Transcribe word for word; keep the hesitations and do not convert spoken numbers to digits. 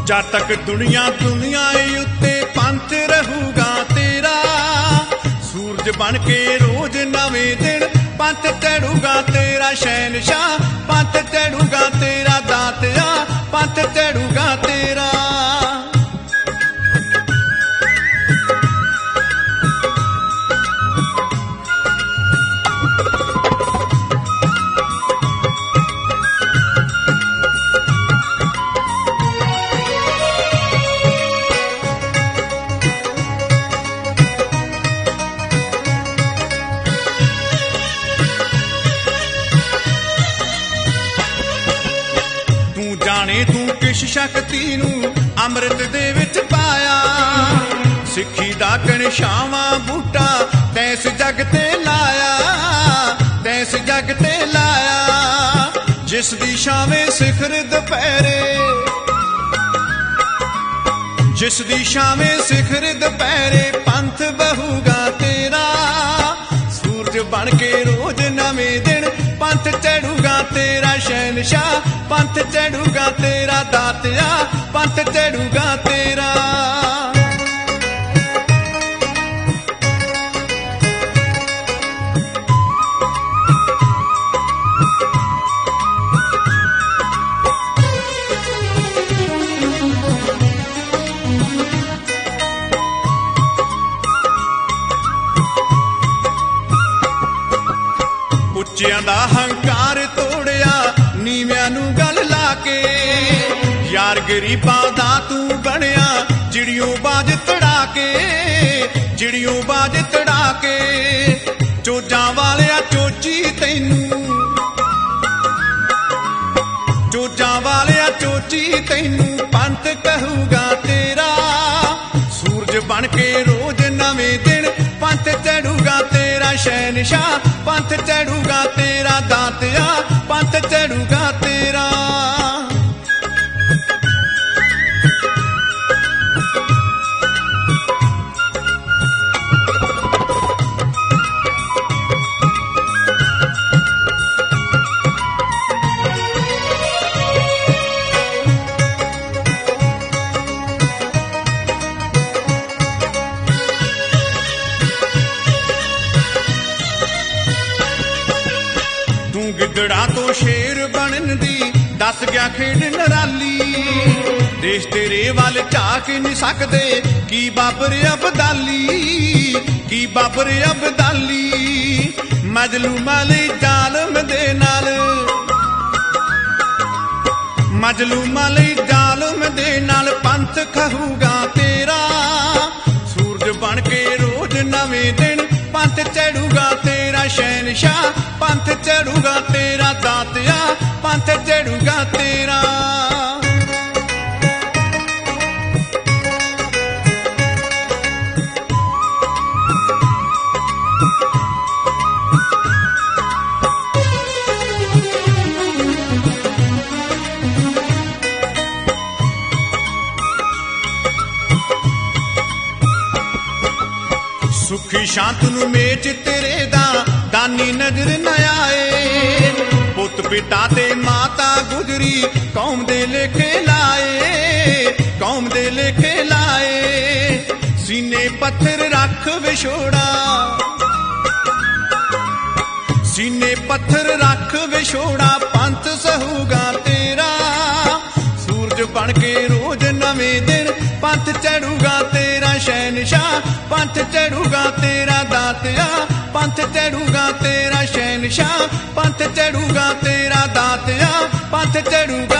जद तक दुनिया दुनिया उत्ते पंथ रहूगा तेरा। सूरज बन के रोज नवे दिन पंथ चढ़ूगा तेरा। शहनशाह पंथ चढ़ूगा तेरा। दातिया पंथ चढ़ूगा तेरा। जाने तू किस शक्ति नू अमृत दे विच पाया। सिक्खी दा घनश्यामा बूटा तैस जग ते लाया। तैस जग ते लाया जिस दी छावे सिखर दुपहरे। जिस दी छावे सिखर दुपहरे पंथ बहूगा तेरा। सूरज बन के रोज नवे दिन पंथ चढ़ूगा तेरा। शहनशाह पंथ चढ़ूगा तेरा। दातिया पंथ चढ़ूगा तेरा। ਉੱਚਿਆਂ ਦਾ ਹੰਕਾਰ ਤੋੜਿਆ ਨੀਵਿਆਂ ਨੂੰ ਗਲ ਲਾ ਕੇ। ਯਾਰ ਗਰੀਬਾਂ ਦਾ ਤੂੰ ਬਣਿਆ ਚਿੜੀਓ ਬਾਜ ਤੜਾ ਕੇ। ਚਿੜੀਓ ਬਾਜ ਤੜਾ ਕੇ ਚੋਜਾਂ ਵਾਲਿਆ ਚੋਚੀ ਤੈਨੂੰ। ਚੋਜਾਂ ਵਾਲਿਆ ਚੋਚੀ ਤੈਨੂੰ ਪੰਥ ਕਹੂਗਾ ਤੇਰਾ। ਸੂਰਜ ਬਣ ਕੇ ਰੋਜ਼ ਨਵੇਂ ਦਿਨ पंथ चढ़ूगा तेरा। शहनशाह पंथ चढ़ूगा तेरा। दातिया पंथ चढ़ूगा तेरा। गिदड़ा तो शेर बनन दी दस गया खेड नराली। देश तेरे वाल झाक नहीं सकते की बाबर अबदाली। की बाबर अबदाली मजलूम अली जालम दे नाल। मजलूम अली जालम दे नाल पंथ कहूगा तेरा। सूरज बन के रोज नवे दिन पंथ चढ़ूगा तेरा। शहनशाह पंथ चढ़ूगा तेरा। दातिया पंथ चढ़ूगा तेरा। सुखी शांतनु मेच तेरे दा दानी नजर न आए। पुत पिता ते माता गुजरी कौम दे लेखे लाए। कौम दे लेखे लाए सीने पत्थर रख विछोड़ा। सीने पत्थर रख विछोड़ा पंथ सहूगा तेरा। सूरज बन के रोज नवे दिन पंथ चढ़ूगा तेरा। शहनशाह पंथ चढ़ूगा तेरा। दातिया पंथ चढ़ूगा तेरा। शहनशाह पंथ चढ़ूगा तेरा। दातिया पंथ चढ़ूगा